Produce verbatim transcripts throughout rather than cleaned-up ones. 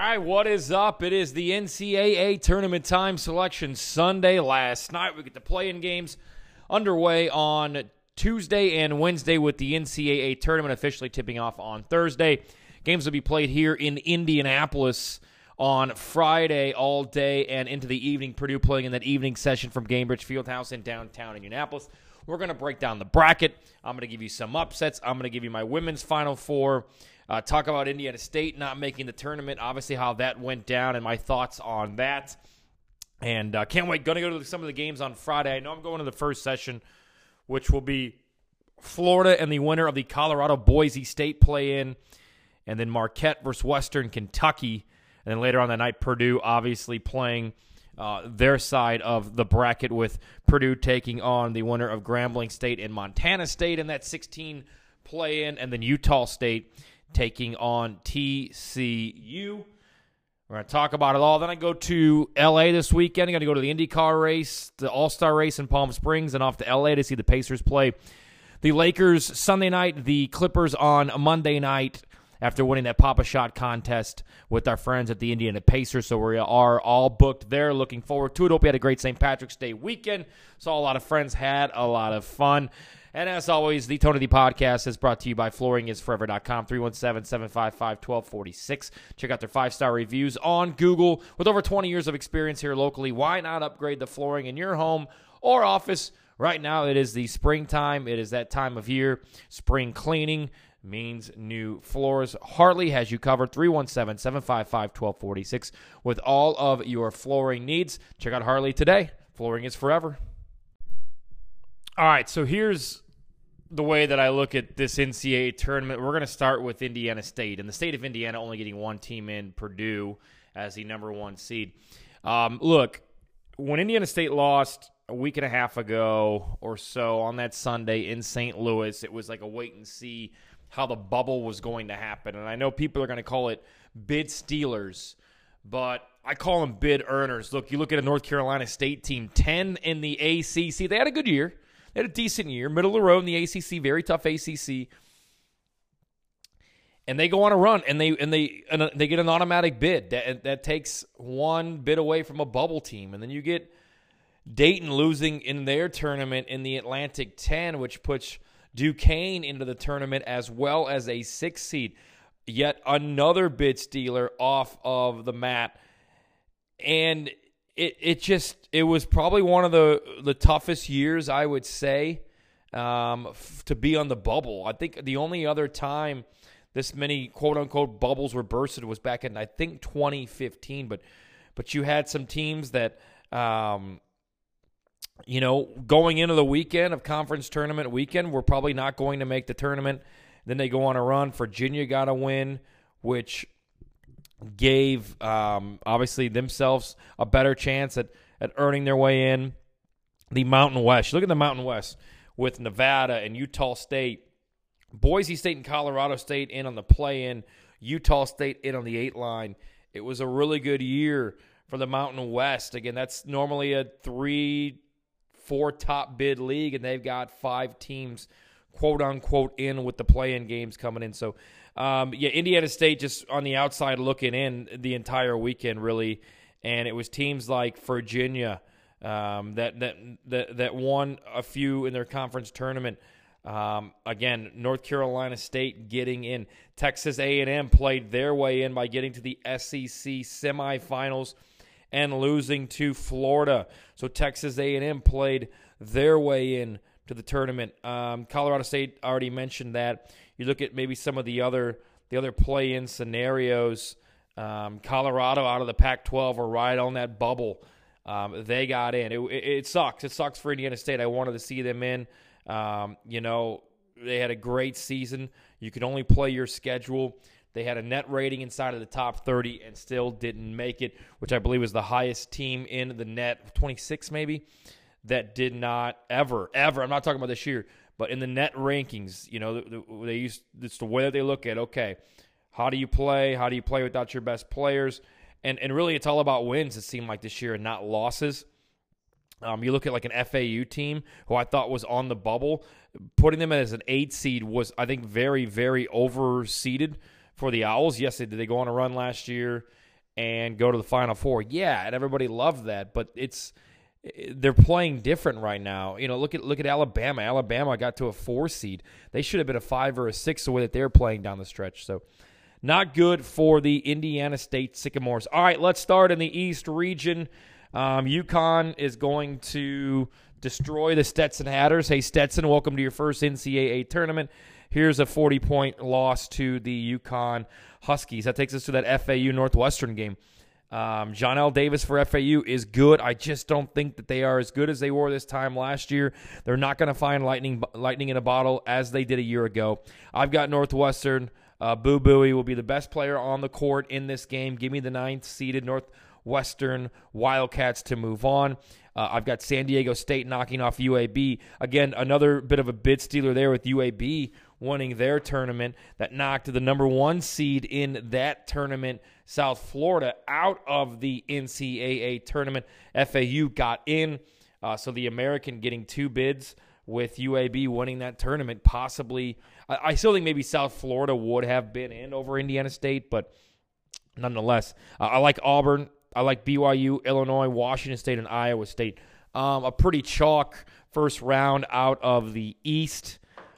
right, what is up? It is the N C double A Tournament Time Selection Sunday. Last night, we get the play-in games underway on Tuesday and Wednesday with the N C double A Tournament officially tipping off on Thursday. Games will be played here in Indianapolis on Friday all day and into the evening. Purdue playing in that evening session from Gainbridge Fieldhouse in downtown Indianapolis. We're going to break down the bracket. I'm going to give you some upsets. I'm going to give you my women's Final Four. Uh, talk about Indiana State not making the tournament, obviously how that went down and my thoughts on that. And uh, can't wait. Going to go to some of the games on Friday. I know I'm going to the first session, which will be Florida and the winner of the Colorado-Boise State play-in, and then Marquette versus Western Kentucky. And then later on that night, Purdue obviously playing uh, their side of the bracket with Purdue taking on the winner of Grambling State and Montana State in that sixteen play-in, and then Utah State taking on T C U. We're going to talk about it all. Then I go to L A this weekend. I'm going to go to the IndyCar race, the All-Star race in Palm Springs, and off to L A to see the Pacers play the Lakers Sunday night, the Clippers on Monday night after winning that Pop-A-Shot contest with our friends at the Indiana Pacers. So we are all booked there. Looking forward to it. Hope you had a great Saint Patrick's Day weekend. Saw a lot of friends, had a lot of fun. And as always, the Tony D Podcast is brought to you by flooring is forever dot com, three one seven, seven five five, one two four six. Check out their five-star reviews on Google. With over twenty years of experience here locally, why not upgrade the flooring in your home or office? Right now, it is the springtime. It is that time of year. Spring cleaning means new floors. Hartley has you covered, three one seven, seven five five, one two four six, with all of your flooring needs. Check out Hartley today. Flooring is forever. All right, so here's the way that I look at this N C double A tournament. We're going to start with Indiana State, and the state of Indiana only getting one team in, Purdue, as the number one seed. Um, look, when Indiana State lost a week and a half ago or so on that Sunday in Saint Louis, it was like a wait and see how the bubble was going to happen. And I know people are going to call it bid stealers, but I call them bid earners. Look, you look at a North Carolina State team, ten in the A C C. They had a good year. They had a decent year, middle of the road in the A C C, very tough A C C, and they go on a run, and they and they and they get an automatic bid that that takes one bid away from a bubble team, and then you get Dayton losing in their tournament in the Atlantic ten, which puts Duquesne into the tournament as well as a six seed. Yet another bid stealer off of the mat, and It it just it was probably one of the the toughest years, I would say, um, f- to be on the bubble. I think the only other time this many quote unquote bubbles were bursted was back in I think twenty fifteen. But but you had some teams that um, you know going into the weekend of conference tournament weekend were probably not going to make the tournament. Then they go on a run. Virginia got a win, which gave, um, obviously, themselves a better chance at, at earning their way in. The Mountain West. Look at the Mountain West with Nevada and Utah State. Boise State and Colorado State in on the play-in. Utah State in on the eight line. It was a really good year for the Mountain West. Again, that's normally a three, four top bid league, and they've got five teams, quote-unquote, in with the play-in games coming in. So, Um, yeah, Indiana State just on the outside looking in the entire weekend, really, and it was teams like Virginia um, that that that that won a few in their conference tournament. Um, again, North Carolina State getting in. Texas A and M played their way in by getting to the S E C semifinals and losing to Florida. So Texas A and M played their way in to the tournament. Um, Colorado State, already mentioned that. You look at maybe some of the other the other play-in scenarios. Um, Colorado out of the Pac twelve are right on that bubble. Um, they got in. It, it, it sucks. It sucks for Indiana State. I wanted to see them in. Um, you know, they had a great season. You could only play your schedule. They had a net rating inside of the top thirty and still didn't make it, which I believe was the highest team in the net, twenty-six maybe, that did not ever, ever, I'm not talking about this year, but in the net rankings, you know, they use, it's the way that they look at, okay, how do you play? How do you play without your best players? And and really it's all about wins, it seemed like this year, and not losses. Um, you look at like an F A U team who I thought was on the bubble. Putting them as an eight seed was, I think, very, very overseeded for the Owls. Yes, they did. They go on a run last year, and go to the Final Four. Yeah, and everybody loved that, but it's they're playing different right now. You know, look at look at Alabama. Alabama got to a four seed. They should have been a five or a six the way that they're playing down the stretch. So not good for the Indiana State Sycamores. All right, let's start in the East region. Um, UConn is going to destroy the Stetson Hatters. Hey, Stetson, welcome to your first N C double A tournament. Here's a forty-point loss to the UConn Huskies. That takes us to that F A U Northwestern game. Um, John L. Davis for F A U is good. I just don't think that they are as good as they were this time last year. They're not going to find lightning lightning in a bottle as they did a year ago. I've got Northwestern. Uh, Boo Buie will be the best player on the court in this game. Give me the ninth-seeded Northwestern Wildcats to move on. Uh, I've got San Diego State knocking off U A B. Again, another bit of a bid stealer there with U A B winning their tournament that knocked the number one seed in that tournament, South Florida, out of the N C double A tournament. F A U got in, uh, so the American getting two bids with U A B winning that tournament. Possibly, I, I still think maybe South Florida would have been in over Indiana State, but nonetheless, uh, I like Auburn. I like B Y U, Illinois, Washington State, and Iowa State. Um, a pretty chalk first round out of the East.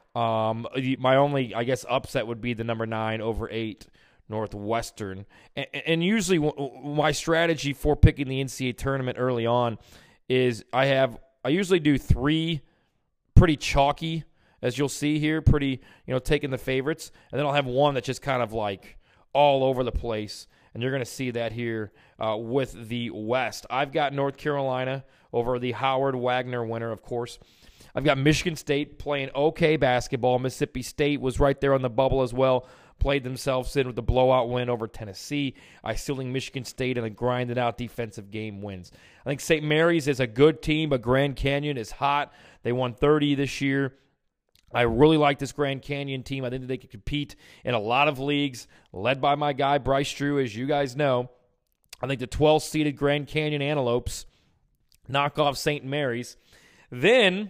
Um, my only, I guess, upset would be the number nine over eight Northwestern. And, and usually my strategy for picking the N C double A tournament early on is I have I usually do three pretty chalky, as you'll see here, pretty, you know, taking the favorites. And then I'll have one that's just kind of like all over the place. And you're going to see that here uh, with the West. I've got North Carolina over the Howard Wagner winner, of course. I've got Michigan State playing okay basketball. Mississippi State was right there on the bubble as well. Played themselves in with the blowout win over Tennessee. I still think Michigan State in a grinded-out defensive game wins. I think Saint Mary's is a good team, but Grand Canyon is hot. They won thirty this year. I really like this Grand Canyon team. I think that they can compete in a lot of leagues, led by my guy Bryce Drew, as you guys know. I think the twelfth-seeded Grand Canyon Antelopes knock off Saint Mary's. Then,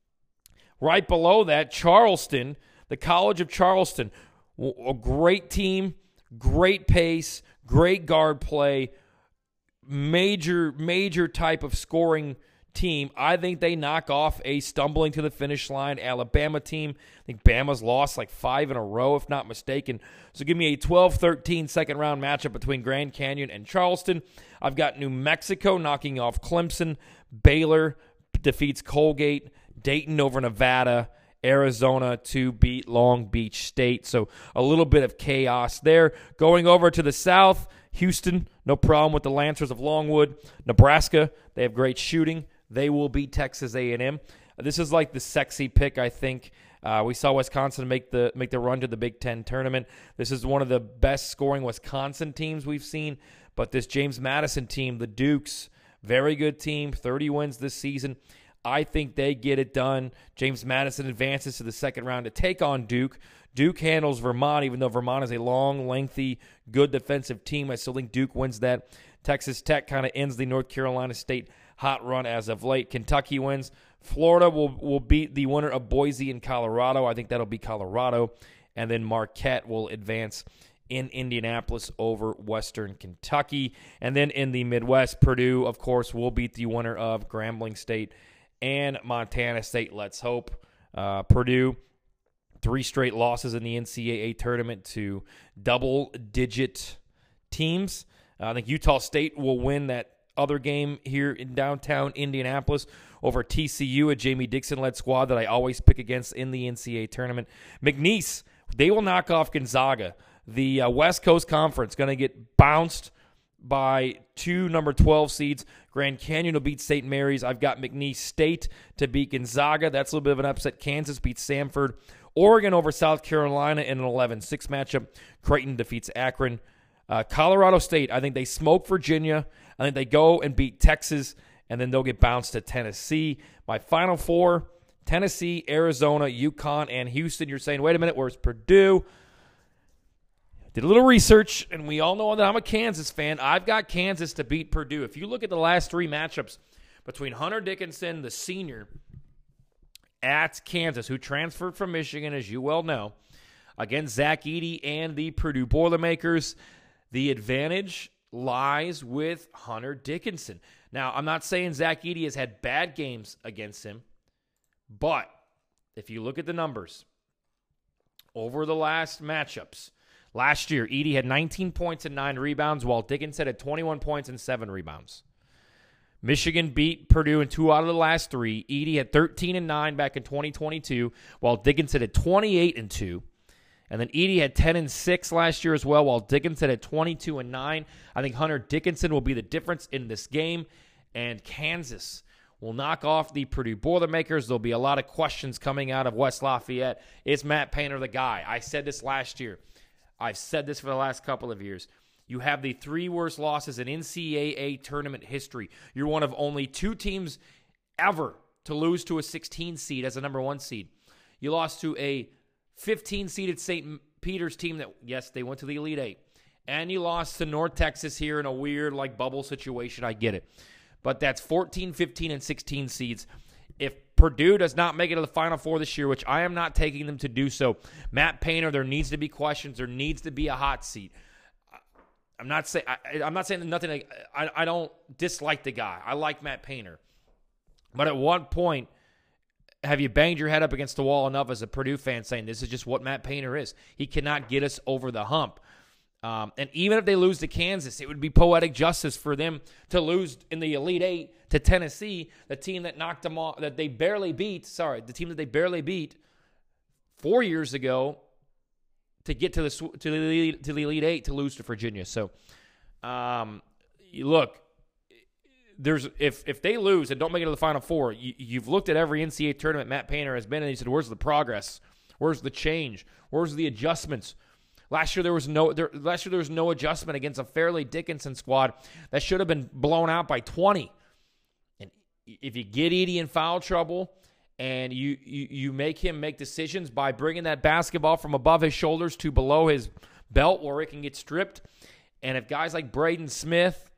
right below that, Charleston, the College of Charleston. A great team, great pace, great guard play, major, major type of scoring team. I think they knock off a stumbling to the finish line Alabama team. I think Bama's lost like five in a row, if not mistaken. So give me a twelve thirteen second round matchup between Grand Canyon and Charleston. I've got New Mexico knocking off Clemson. Baylor defeats Colgate. Dayton over Nevada. Arizona to beat Long Beach State. So a little bit of chaos there. Going over to the south, Houston, no problem with the Lancers of Longwood. Nebraska, they have great shooting. They will beat Texas A and M. This is like the sexy pick, I think. Uh, we saw Wisconsin make the make the run to the Big Ten tournament. This is one of the best scoring Wisconsin teams we've seen. But this James Madison team, the Dukes, very good team, thirty wins this season. I think they get it done. James Madison advances to the second round to take on Duke. Duke handles Vermont, even though Vermont is a long, lengthy, good defensive team. I still think Duke wins that. Texas Tech kind of ends the North Carolina State hot run as of late. Kentucky wins. Florida will, will beat the winner of Boise and Colorado. I think that'll be Colorado. And then Marquette will advance in Indianapolis over Western Kentucky. And then in the Midwest, Purdue, of course, will beat the winner of Grambling State and Montana State. Let's hope. Uh, Purdue, three straight losses in the N C double A tournament to double-digit teams. Uh, I think Utah State will win that other game here in downtown Indianapolis over T C U, a Jamie Dixon-led squad that I always pick against in the N C double A tournament. McNeese, they will knock off Gonzaga. The uh, West Coast Conference going to get bounced by two number twelve seeds. Grand Canyon will beat Saint Mary's. I've got McNeese State to beat Gonzaga. That's a little bit of an upset. Kansas beats Samford. Oregon over South Carolina in an eleven six matchup. Creighton defeats Akron. Uh, Colorado State, I think they smoke Virginia. I think they go and beat Texas, and then they'll get bounced to Tennessee. My final four, Tennessee, Arizona, UConn, and Houston. You're saying, wait a minute, where's Purdue? Did a little research, and we all know that I'm a Kansas fan. I've got Kansas to beat Purdue. If you look at the last three matchups between Hunter Dickinson, the senior, at Kansas, who transferred from Michigan, as you well know, against Zach Edey and the Purdue Boilermakers, the advantage lies with Hunter Dickinson. Now, I'm not saying Zach Edey has had bad games against him, but if you look at the numbers over the last matchups, last year, Edey had nineteen points and nine rebounds, while Dickinson had twenty-one points and seven rebounds. Michigan beat Purdue in two out of the last three. Edey had thirteen and nine back in twenty twenty-two, while Dickinson had twenty-eight and two. And then Edey had ten and six last year as well, while Dickinson had twenty-two and nine. I think Hunter Dickinson will be the difference in this game, and Kansas will knock off the Purdue Boilermakers. There'll be a lot of questions coming out of West Lafayette. Is Matt Painter the guy? I said this last year. I've said this for the last couple of years. You have the three worst losses in N C double A tournament history. You're one of only two teams ever to lose to a sixteen seed as a number one seed. You lost to a fifteen-seeded Saint Peter's team that, yes, they went to the Elite Eight. And you lost to North Texas here in a weird, like, bubble situation. I get it. But that's fourteen, fifteen, and sixteen seeds. If Purdue does not make it to the Final Four this year, which I am not taking them to do so, Matt Painter, there needs to be questions. There needs to be a hot seat. I'm not saying I'm not saying nothing. I, I don't dislike the guy. I like Matt Painter. But at one point, have you banged your head up against the wall enough as a Purdue fan saying this is just what Matt Painter is? He cannot get us over the hump. Um, and even if they lose to Kansas, it would be poetic justice for them to lose in the Elite Eight to Tennessee, the team that knocked them off, that they barely beat. Sorry, the team that they barely beat four years ago to get to the to the Elite, to the Elite Eight to lose to Virginia. So, um, look, there's if if they lose and don't make it to the Final Four, you, you've looked at every N C double A tournament Matt Painter has been in, and you said, "Where's the progress? Where's the change? Where's the adjustments?" Last year there was no there, last year there was no adjustment against a Fairleigh Dickinson squad that should have been blown out by twenty. And if you get Edey in foul trouble and you, you you make him make decisions by bringing that basketball from above his shoulders to below his belt where it can get stripped, and if guys like Braden Smith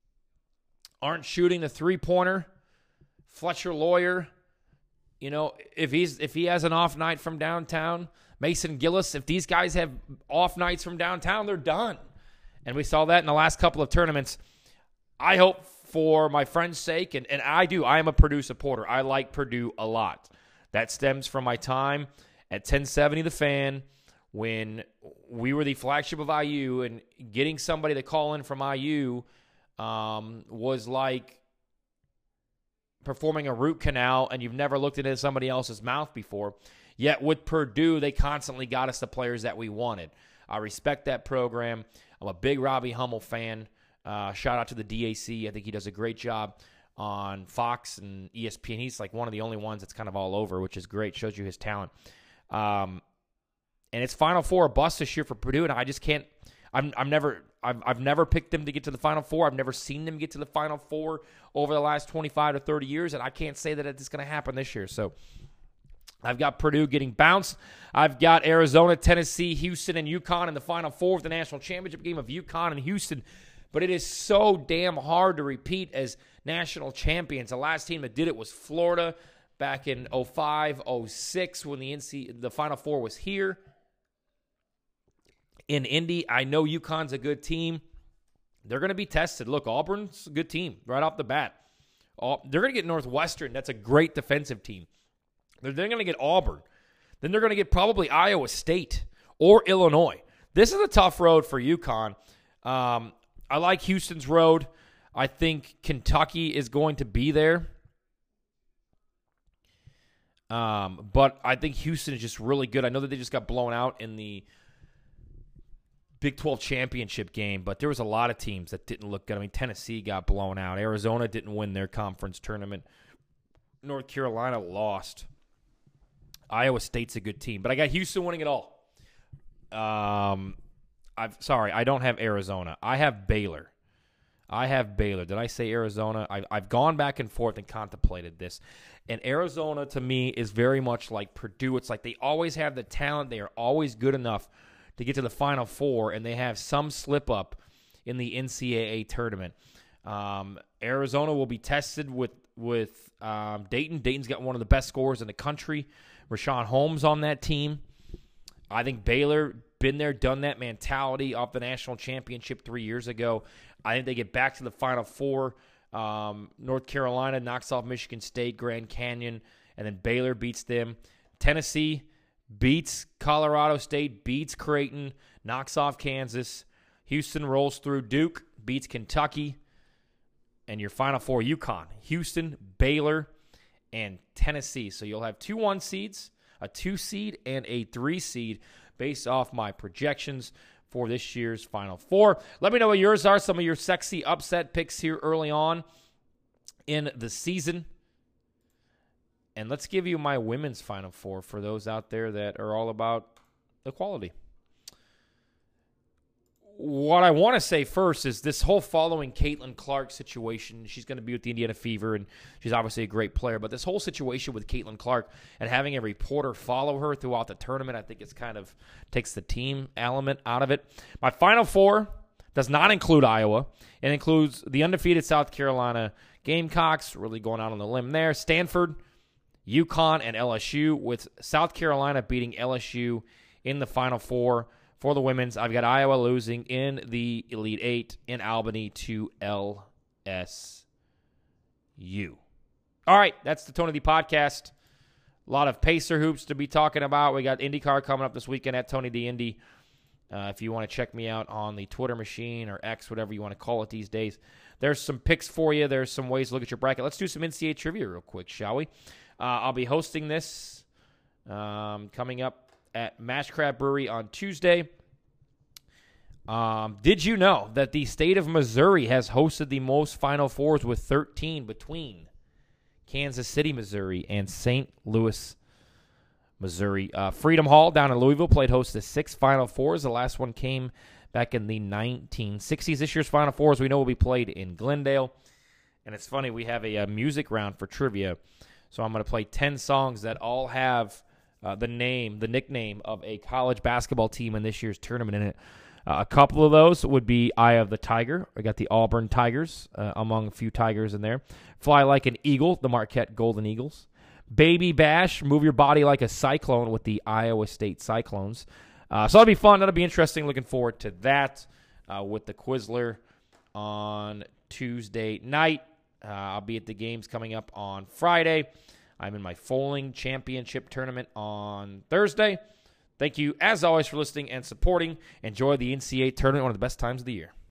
aren't shooting the three-pointer, Fletcher Lawyer, you know, if he's if he has an off night from downtown, Mason Gillis, if these guys have off nights from downtown, they're done. And we saw that in the last couple of tournaments. I hope for my friend's sake, and, and I do, I am a Purdue supporter. I like Purdue a lot. That stems from my time at ten seventy The Fan when we were the flagship of I U, and getting somebody to call in from I U um, was like performing a root canal, and you've never looked into somebody else's mouth before. Yet with Purdue, they constantly got us the players that we wanted. I respect that program. I'm a big Robbie Hummel fan. Uh, shout out to the D A C. I think he does a great job on Fox and E S P N. He's like one of the only ones that's kind of all over, which is great. Shows you his talent. Um, and it's Final Four or bust this year for Purdue, and I just can't. I'm I'm never I've I've never picked them to get to the Final Four. I've never seen them get to the Final Four over the last twenty-five to thirty years, and I can't say that it's going to happen this year. So I've got Purdue getting bounced. I've got Arizona, Tennessee, Houston, and UConn in the Final Four of the national championship game of UConn and Houston. But it is so damn hard to repeat as national champions. The last team that did it was Florida back in oh five, oh six when the N C the Final Four was here in Indy. I know UConn's a good team. They're going to be tested. Look, Auburn's a good team right off the bat. They're going to get Northwestern. That's a great defensive team. They're, they're going to get Auburn. Then they're going to get probably Iowa State or Illinois. This is a tough road for UConn. Um, I like Houston's road. I think Kentucky is going to be there. Um, but I think Houston is just really good. I know that they just got blown out in the Big twelve championship game, but there was a lot of teams that didn't look good. I mean, Tennessee got blown out. Arizona didn't win their conference tournament. North Carolina lost. Iowa State's a good team, but I got Houston winning it all. Um, I've sorry, I don't have Arizona. I have Baylor. I have Baylor. Did I say Arizona? I, I've gone back and forth and contemplated this. And Arizona, to me, is very much like Purdue. It's like they always have the talent. They are always good enough to get to the Final Four, and they have some slip-up in the N C double A tournament. Um, Arizona will be tested with, with um, Dayton. Dayton's got one of the best scorers in the country. Rashawn Holmes on that team. I think Baylor been there, done that mentality of the national championship three years ago. I think they get back to the Final Four. Um, North Carolina knocks off Michigan State, Grand Canyon, and then Baylor beats them. Tennessee beats Colorado State, beats Creighton, knocks off Kansas. Houston rolls through Duke, beats Kentucky. And your Final Four, UConn, Houston, Baylor, and Tennessee. So you'll have two one seeds, a two seed, and a three seed based off my projections for this year's Final Four. Let me know what yours are, some of your sexy upset picks here early on in the season. And let's give you my women's Final Four for those out there that are all about equality. What I want to say first is this whole following Caitlin Clark situation. She's going to be with the Indiana Fever, and she's obviously a great player. But this whole situation with Caitlin Clark and having a reporter follow her throughout the tournament, I think it's kind of takes the team element out of it. My Final Four does not include Iowa. It includes the undefeated South Carolina Gamecocks, really going out on the limb there. Stanford, UConn, and L S U, with South Carolina beating L S U in the Final Four. For the women's, I've got Iowa losing in the Elite Eight in Albany to L S U. All right, that's the Tony D podcast. A lot of Pacer hoops to be talking about. We got IndyCar coming up this weekend at Tony D Indy. Uh, if you want to check me out on the Twitter machine or X, whatever you want to call it these days, there's some picks for you. There's some ways to look at your bracket. Let's do some N C double A trivia real quick, shall we? Uh, I'll be hosting this um, coming up at Mash Crab Brewery on Tuesday. Um, did you know that the state of Missouri has hosted the most Final Fours with thirteen between Kansas City, Missouri, and Saint Louis, Missouri? Uh, Freedom Hall down in Louisville played host to six Final Fours. The last one came back in the nineteen sixties. This year's Final Fours we know will be played in Glendale. And it's funny, we have a, a music round for trivia. So I'm going to play ten songs that all have Uh, the name, the nickname of a college basketball team in this year's tournament in it. Uh, a couple of those would be Eye of the Tiger. We got the Auburn Tigers, uh, among a few Tigers in there. Fly Like an Eagle, the Marquette Golden Eagles. Baby Bash, Move Your Body Like a Cyclone with the Iowa State Cyclones. Uh, so that'll be fun. That'll be interesting. Looking forward to that uh, with the Quizler on Tuesday night. Uh, I'll be at the games coming up on Friday. I'm in my Foaling Championship tournament on Thursday. Thank you, as always, for listening and supporting. Enjoy the N C double A tournament, one of the best times of the year.